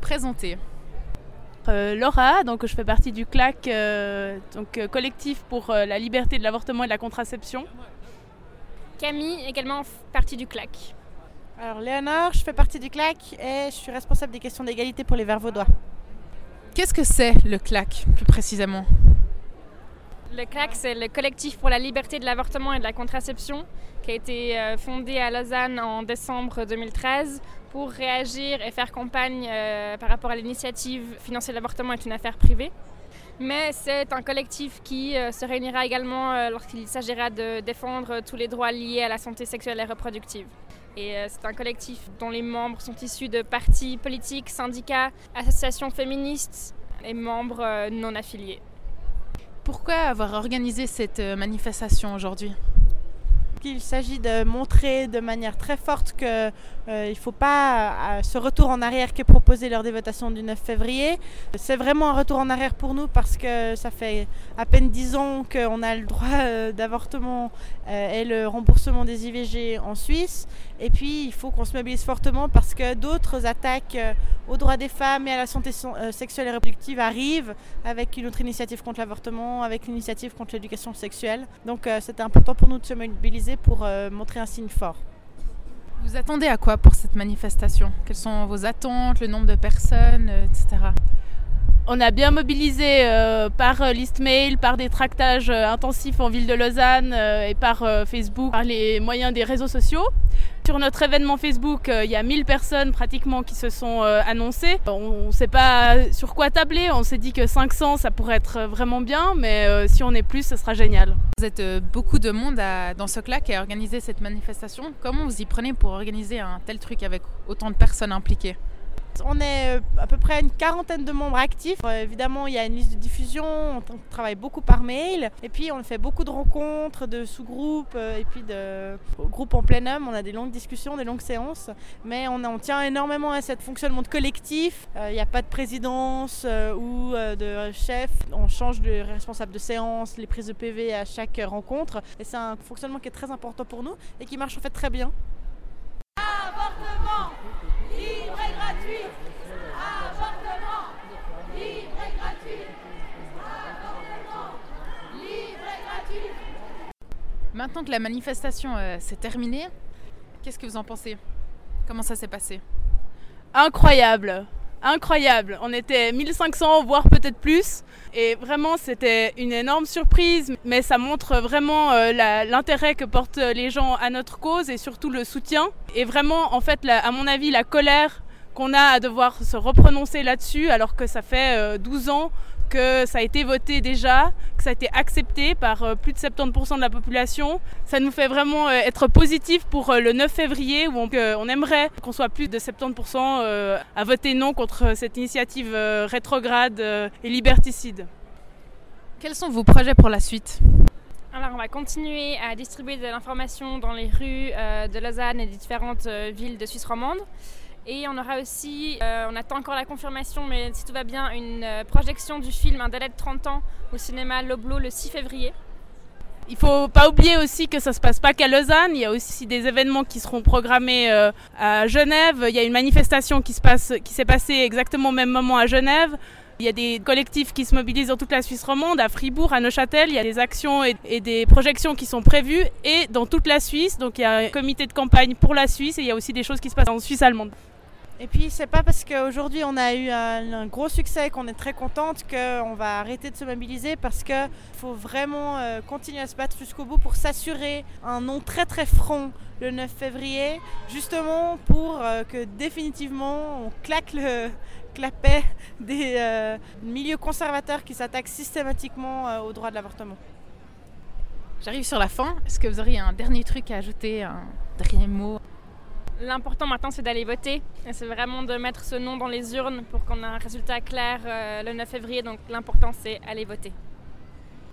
présenter. Laura, donc je fais partie du CLAC, collectif pour la liberté de l'avortement et de la contraception. Camille, également partie du CLAC. Alors Léonore, je fais partie du CLAC et je suis responsable des questions d'égalité pour les Verts vaudois. Qu'est-ce que c'est le CLAC, plus précisément ? Le CLAC, c'est le collectif pour la liberté de l'avortement et de la contraception qui a été fondé à Lausanne en décembre 2013 pour réagir et faire campagne par rapport à l'initiative Financer l'avortement est une affaire privée. Mais c'est un collectif qui se réunira également lorsqu'il s'agira de défendre tous les droits liés à la santé sexuelle et reproductive. Et c'est un collectif dont les membres sont issus de partis politiques, syndicats, associations féministes et membres non affiliés. Pourquoi avoir organisé cette manifestation aujourd'hui ? Il s'agit de montrer de manière très forte qu'il ne faut pas ce retour en arrière qui est proposé lors des votations du 9 février. C'est vraiment un retour en arrière pour nous parce que ça fait à peine 10 ans qu'on a le droit d'avortement et le remboursement des IVG en Suisse. Et puis il faut qu'on se mobilise fortement parce que d'autres attaques aux droits des femmes et à la santé sexuelle et reproductive arrivent avec une autre initiative contre l'avortement, avec une initiative contre l'éducation sexuelle. Donc c'était important pour nous de se mobiliser pour montrer un signe fort. Vous attendez à quoi pour cette manifestation ? Quelles sont vos attentes, le nombre de personnes, etc. On a bien mobilisé par liste mail, par des tractages intensifs en ville de Lausanne et par Facebook, par les moyens des réseaux sociaux. Sur notre événement Facebook, il y a 1000 personnes pratiquement qui se sont annoncées. On ne sait pas sur quoi tabler, on s'est dit que 500 ça pourrait être vraiment bien, mais si on est plus, ce sera génial. Vous êtes beaucoup de monde dans ce CLAC à organiser cette manifestation. Comment vous y prenez pour organiser un tel truc avec autant de personnes impliquées ? On est à peu près une quarantaine de membres actifs. Évidemment, il y a une liste de diffusion, on travaille beaucoup par mail. Et puis, on fait beaucoup de rencontres, de sous-groupes et puis de groupes en plénum. On a des longues discussions, des longues séances. Mais on tient énormément à ce fonctionnement de collectif. Il n'y a pas de présidence ou de chef. On change de responsable de séance, les prises de PV à chaque rencontre. Et c'est un fonctionnement qui est très important pour nous et qui marche en fait très bien. Avortement libre et gratuit. Avortement libre et gratuit. Avortement libre et gratuit. Maintenant que la manifestation s'est terminée, qu'est-ce que vous en pensez ? Comment ça s'est passé ? Incroyable, on était 1500 voire peut-être plus et vraiment c'était une énorme surprise, mais ça montre vraiment l'intérêt que portent les gens à notre cause et surtout le soutien et vraiment en fait à mon avis la colère qu'on a à devoir se reprononcer là-dessus alors que ça fait 12 ans que ça a été voté déjà, que ça a été accepté par plus de 70% de la population. Ça nous fait vraiment être positif pour le 9 février où on aimerait qu'on soit plus de 70% à voter non contre cette initiative rétrograde et liberticide. Quels sont vos projets pour la suite ? Alors on va continuer à distribuer de l'information dans les rues de Lausanne et des différentes villes de Suisse romande. Et on aura aussi, on attend encore la confirmation, mais si tout va bien, une projection du film Un délai de 30 ans au cinéma Loblo le 6 février. Il ne faut pas oublier aussi que ça ne se passe pas qu'à Lausanne, il y a aussi des événements qui seront programmés à Genève. Il y a une manifestation qui s'est passée exactement au même moment à Genève. Il y a des collectifs qui se mobilisent dans toute la Suisse romande, à Fribourg, à Neuchâtel. Il y a des actions et des projections qui sont prévues et dans toute la Suisse. Donc il y a un comité de campagne pour la Suisse et il y a aussi des choses qui se passent en Suisse allemande. Et puis c'est pas parce qu'aujourd'hui on a eu un gros succès qu'on est très contente qu'on va arrêter de se mobiliser parce qu'il faut vraiment continuer à se battre jusqu'au bout pour s'assurer un non très très franc le 9 février, justement pour que définitivement on claque la paix des milieux conservateurs qui s'attaquent systématiquement au droit de l'avortement. J'arrive sur la fin, est-ce que vous auriez un dernier truc à ajouter, un dernier mot ? L'important maintenant c'est d'aller voter, et c'est vraiment de mettre ce nom dans les urnes pour qu'on ait un résultat clair le 9 février, donc l'important c'est aller voter.